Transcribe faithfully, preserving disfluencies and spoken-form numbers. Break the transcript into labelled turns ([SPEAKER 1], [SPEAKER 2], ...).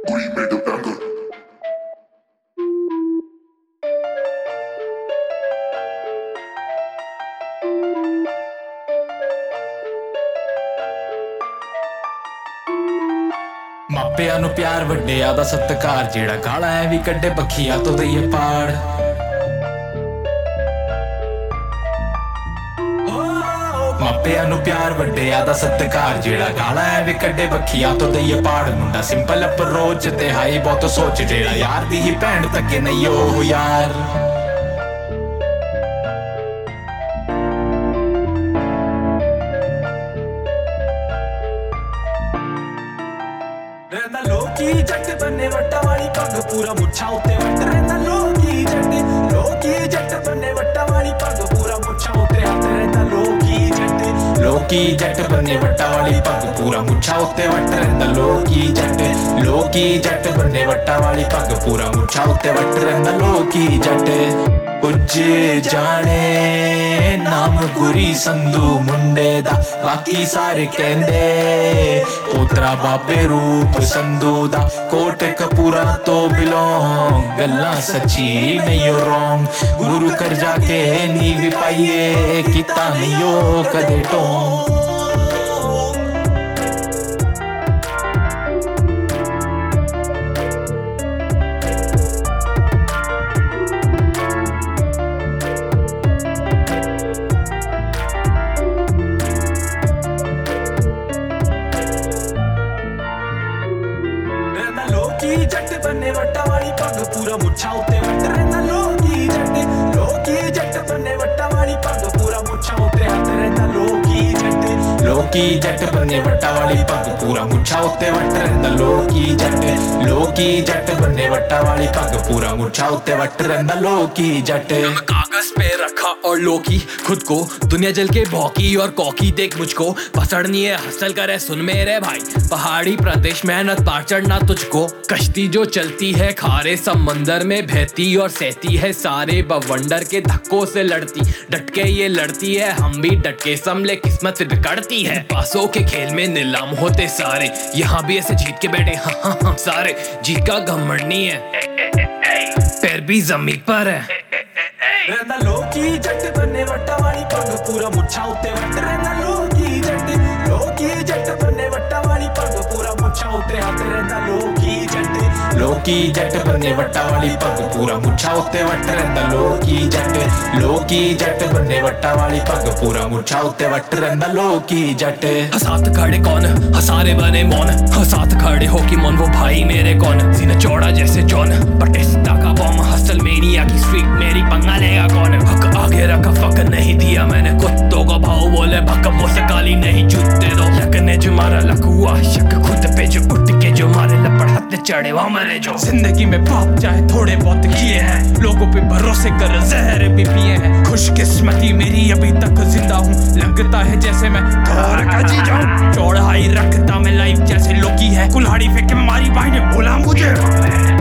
[SPEAKER 1] We made a banger.
[SPEAKER 2] ਮਾਪਿਆਂ ਨੂੰ ਪਿਆਰ ਵੱਡਿਆਂ ਦਾ ਸਤਿਕਾਰ, ਜਿਹੜਾ ਗਾਲਾਂ ਐ ਵੀ ਕੱਢੇ ਬੱਖੀਆਂ ਤੋਂ ਦਈਏ ਪਾੜ। ਮਾਪਿਆਂ ਨੂੰ ਪਿਆਰ ਵੱਡਿਆਂ ਦਾ ਸਤਿਕਾਰ, ਜਿਹੜਾ ਗਾਲਾਂ ਐ ਵੀ ਕੱਢੇ ਬੱਖੀਆਂ ਤੋਂ ਦਈਏ ਪਾੜ। ਮੁੰਡਾ ਸਿੰਪਲ ਅਪਰੋਚ ਤੇ ਹਾਈ ਬਹੁਤ ਸੋਚ, ਜਿਹੜਾ ਯਾਰ ਦੀ ਹੀ ਭੈਣ ਤੱਕੇ ਨਹੀਂ ਉਹ ਯਾਰ। ਰਹਿੰਦਾ ਲੋਕੀ ਜੱਟ ਬੰਨੇ ਵੱਟਾਂ ਵਾਲੀ ਪੱਗ, ਪੂਰਾ ਮੁੱਛਾਂ ਉੱਤੇ ਵੱਟ। ਰਹਿੰਦਾ ਲੋਕੀ ਜੱਟ ਲੋਕੀ ਜੱਟ ਬੰਨੇ ਵੱਟਾਂ ਵਾਲੀ ਪੱਗ, ਪੂਰਾ ਮੁੱਛਾਂ ਉੱਤੇ ਹੱਥ। ਰਹਿੰਦਾ ਲੋਕੀ ਜੱਟ ਲੋਕੀ ਜੱਟ ਬੰਨੇ ਵੱਟਾਂ ਵਾਲੀ ਪੱਗ, ਪੂਰਾ ਮੁੱਛਾਂ ਉੱਤੇ ਵੱਟ। ਰਹਿੰਦਾ ਲੋਕੀ ਜੱਟ ਲੋਕੀ ਜੱਟ ਬੰਨੇ ਵੱਟਾਂ ਵਾਲੀ ਪੱਗ, ਪੂਰਾ ਮੁੱਛਾਂ ਉੱਤੇ ਵੱਟ। ਰਹਿੰਦਾ ਲੋਕੀ ਜੱਟ ਉੱਜੇ ਜਾਣੇ ਨਾਮ ਗੁਰੀ ਸੰਧੂ ਮੁੰਡੇ ਦਾ, ਬਾਕੀ ਸਾਰੇ ਕਹਿੰਦੇ ਪੋਤਰਾ ਬਾਬੇ ਰੂਪ ਸੰਧੂ ਦਾ। ਕੋਟ ਕਪੂਰਾ ਤੋਂ ਬਿਲੋਂਗ, ਗੱਲਾਂ ਸੱਚੀ ਨਹੀਂ ਓ ਰੋਂਗ। ਗੁਰੂ ਕਰ ਜਾ ਕੇ ਨੀਵੀਂ ਪਾਈਏ, ਕੀਤਾ ਨਹੀਂ ਓ ਕਦੇ ਢੋਂਗ। ਲੋਕੀ ਜੱਟ ਬੰਨੇ ਵੱਟਾਂ ਵਾਲੀ ਪੱਗ, ਪੂਰਾ ਮੁੱਛਾਂ ਉੱਤੇ ਵੱਟ। ਰਹਿੰਦਾ ਲੋਕੀ ਜੱਟ ਲੋਕੀ ਜੱਟ ਬੰਨੇ ਵੱਟਾਂ ਵਾਲੀ ਪੱਗ, ਪੂਰਾ ਮੁੱਛਾਂ ਉੱਤੇ ਹੱਥ। ਰਹਿੰਦਾ ਲੋਕੀ ਜੱਟ ਲੋਕੀ ਜੱਟ ਬੰਨੇ ਵੱਟਾਂ ਵਾਲੀ ਪੱਗ, ਪੂਰਾ ਮੁੱਛਾਂ ਉੱਤੇ ਵੱਟ। ਰਹਿੰਦਾ ਲੋਕੀ ਜੱਟ ਲੋਕੀ ਜੱਟ ਬੰਨੇ ਵੱਟਾਂ ਵਾਲੀ ਪੱਗ, ਪੂਰਾ ਮੁੱਛਾਂ ਉੱਤੇ ਵੱਟ। ਰਹਿੰਦਾ ਲੋਕੀ जट
[SPEAKER 3] कागज पे रखा और लोकी खुद को, दुनिया जल के भौकी और कौकी देख मुझको। पसड़नी है हसल करे सुन मेरे भाई, पहाड़ी प्रदेश मेहनत पार चढ़ना तुझको। कश्ती जो चलती है खारे समंदर में, बहती और सहती है सारे बवंडर के धक्कों से लड़ती। डट के ये लड़ती है, हम भी डट के संभले किस्मत से बिगड़ती है। पासों के खेल में नीलाम होते सारे, यहाँ भी ऐसे जीत के बैठे हाँ हाँ हम सारे। जीत का घमंड नहीं है, पैर भी जमीन पर है।
[SPEAKER 2] ਰਹਿੰਦਾ ਲੋਕੀ ਜੱਟ ਬੰਨੇ ਵੱਟਾਂ ਵਾਲੀ ਪੱਗ, ਪੂਰਾ ਮੁੱਛਾਂ ਉੱਤੇ ਵੱਟ। ਰਹਿੰਦਾ ਲੋਕੀ ਜੱਟ ਲੋਕੀ ਜੱਟ ਬੰਨੇ ਵੱਟਾਂ ਵਾਲੀ ਪੱਗ, ਪੂਰਾ ਮੁੱਛਾਂ ਉੱਤੇ ਹੱਥ। ਰਹਿੰਦਾ ਲੋਕੀ ਜੱਟ ਲੋਕੀ ਜੱਟ ਬੰਨੇ ਵੱਟਾਂ ਵਾਲੀ ਪੱਗ, ਪੂਰਾ ਮੁੱਛਾਂ ਉੱਤੇ ਵੱਟ। ਰਹਿੰਦਾ ਲੋਕੀ ਜੱਟ ਲੋਕੀ ਜੱਟ ਬੰਨੇ ਵੱਟਾਂ ਵਾਲੀ ਪੱਗ, ਪੂਰਾ ਮੁੱਛਾਂ ਉੱਤੇ ਵੱਟ। ਰਹਿੰਦਾ ਲੋਕੀ जट
[SPEAKER 3] साथ खड़े कौन हसारे बने मौन, साथ खड़े हो कि मन वो भाई मेरे कौन। सीना चौड़ा जैसे जॉन बटिस्टा का बॉम, हसल मेनिया की स्ट्रीट मेरी पंगा लेगा कौन। हक आगे रखा फक नहीं दिया मैंने, कुत्तों का भाव बोले भक वो से काली नहीं जूते दो। लक ने जो मारा लकुआ शक खुद पे, जो उठ के जो मारे लपड़ हाथ चढ़े वहाँ मरे जो।
[SPEAKER 4] जिंदगी में पाप चाहे थोड़े बहुत किए हैं, लोगों पे भरोसे कर जहर भी पिए हैं। खुशकिस्मती मेरी अभी तक जिंदा हूँ, लगता है जैसे मैं घर का जी जाऊं। चौड़ाई रखता मैं लाइफ जैसे लोकी है, कुल्हाड़ी फेंक के मारी भाई ने बोला मुझे।